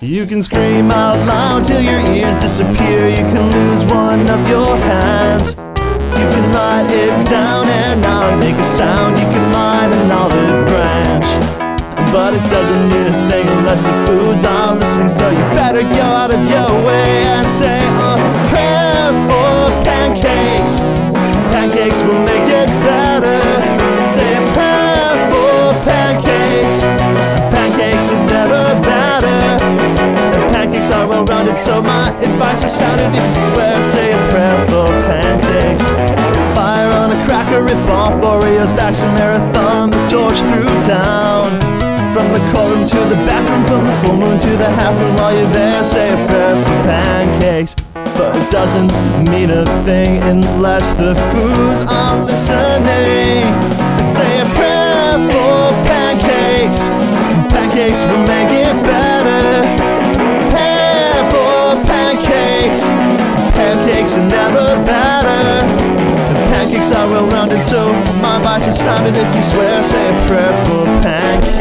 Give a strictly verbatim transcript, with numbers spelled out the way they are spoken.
You can scream out loud till your ears disappear. You can lose one of your hands. You can write it down and not make a sound. You can mine an olive branch, but it doesn't mean a thing unless the foods are listening. So you better go out of your way and say a prayer for pancakes. Pancakes will make it better. Say a prayer for pancakes. Pancakes are never better. Pancakes are well rounded, so my advice is sounded. If you swear, say a prayer for pancakes. Fire on a cracker, rip off Oreos, back some marathon, the torch through town. From the courtroom to the bathroom, from the full moon to the half moon. While you're there, say a prayer for pancakes. But it doesn't mean a thing unless the foods are listening. Say a prayer for pancakes. Pancakes will make it better. Prayer for pancakes. Pancakes are never better. Pancakes are well rounded, so my advice is sounded. If you swear, say a prayer for pancakes.